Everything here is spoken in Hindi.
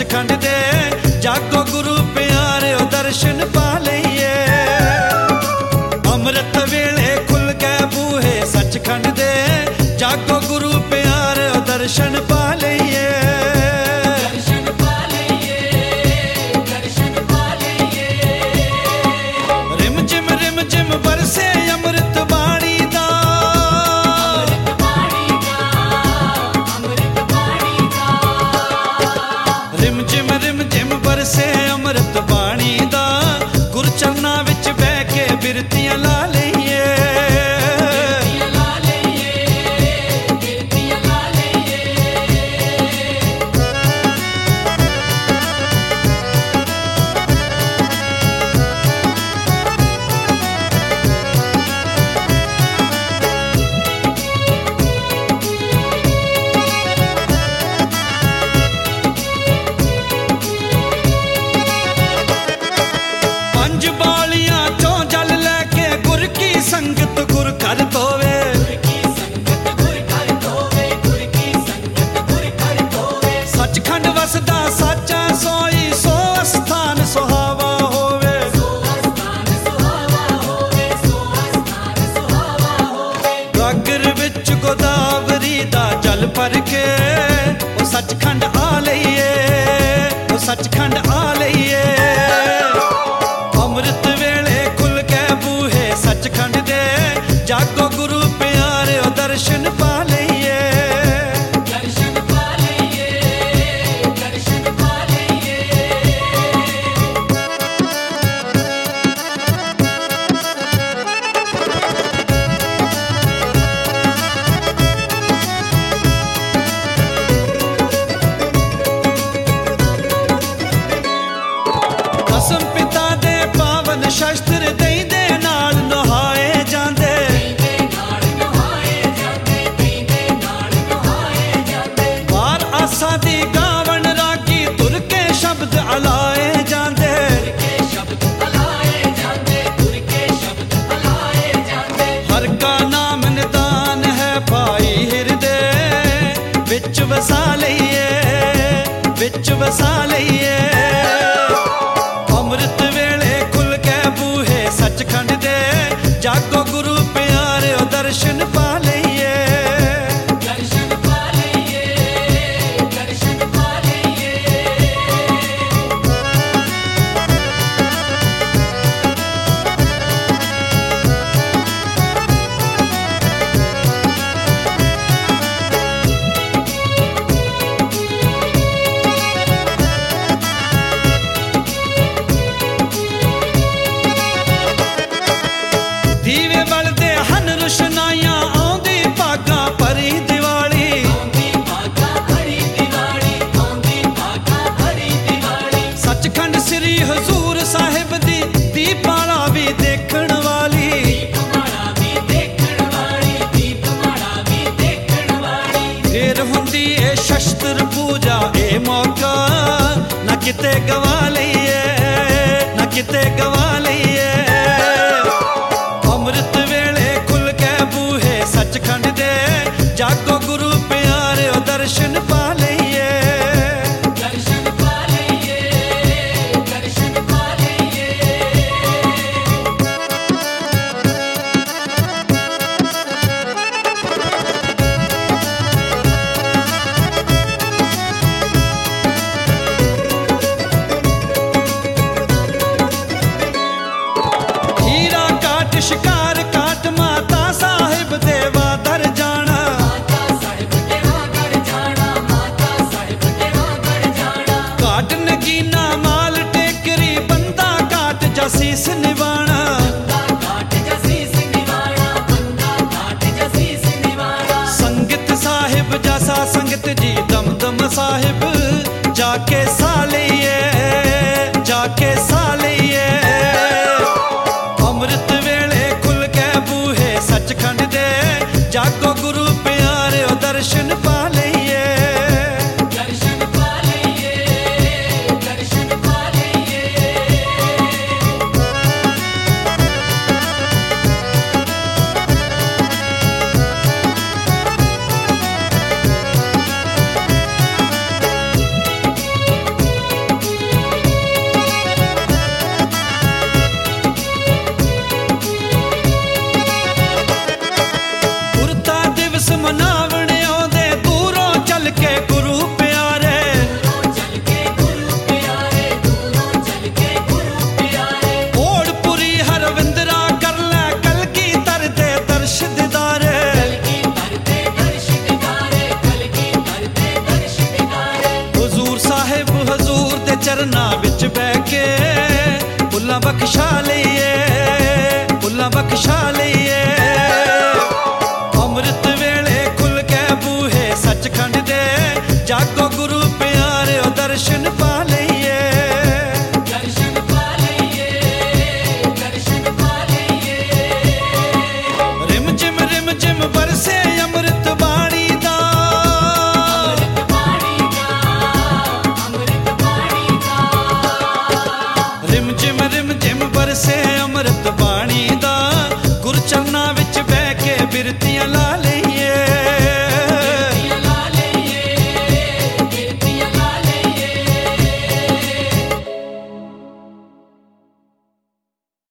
सचखंड दे जागो गुरु प्यारे दर्शन पा लईए। अमृत वेले खुल गए बूहे सचखंड दे जागो गुरु प्यारे दर्शन पा लईए। रिम झिम बरसे अमृत बाणी दा, रिम झिम बरसे अमृत बाणी दा, गुरचरना विच बह के बिरतियां ला लईए। संगत गुर कर धोवे, सचखंड वसदा साचा सोई सो स्थान सुहावा होवे। गागर विच गोदावरी दा जल भर के ओ सचखंड आ लईए, ओ सचखंड आ लईए। अमृत वेले खुल के बूहे सचखंड दे जागो गुरु प्यारे दर्शन पा लईए। दर्शन पा लईए, दर्शन पा लईए। कसम पिता दे पावन शस्त्र दई दे नाल नहाए जांदे, बार आसा दी गावन रागी तुर के शब्द अलाए जांदे। हर का नाम निदान है भाई हृदय विच वसा लईए, विच वसा लईए। अमृत वेले खुल के बूहे सचखंड दे जागो गुरु प्यारे दर्शन पा लईए। दर्शन पा लईए, दर्शन पा लईए। दीवे बलदे हन रुशनाइयां आउंदी भागा भरी दिवाली, सचखंड श्री हजूर साहिब दी दीपाला भी देखण वाली। फिर हुंदी ए शस्त्र पूजा ए मौका ना किते गवा लईए, ना किते गवा लईए। अमृत वेले खुल के बूहे सचखंड दे जागो गुरु प्यारे दर्शन पा लईए। दर्शन पा लईए, दर्शन पा लईए। हीरा काट शिकार काट माता साहिब देवा दर जाना, काट नगीना माल टेकरी बंदा काट जसीस निवाणा। संगत साहिब जैसा संगत जी दम दम साहिब जाके सा लईए, जाके सा लईए। अमृत वेले खुल के बूहे सचखंड दे जागो गुरु प्यारे दर्शन पा लईए। दर्शन पा लईए, दर्शन पा लईए। बख्शा लईए, भुल्लां बख्शा लईए। अमृत वेले खुल के बूहे सचखंड दे, जागो गुरु प्यारे दर्शन पा लईए। दर्शन पा लईए, दर्शन पा लईए। रिम जिम बरसे अमृत बाणी दा, अमृत बाणी दा, अमृत बाणी दा। रिम जिम बरसे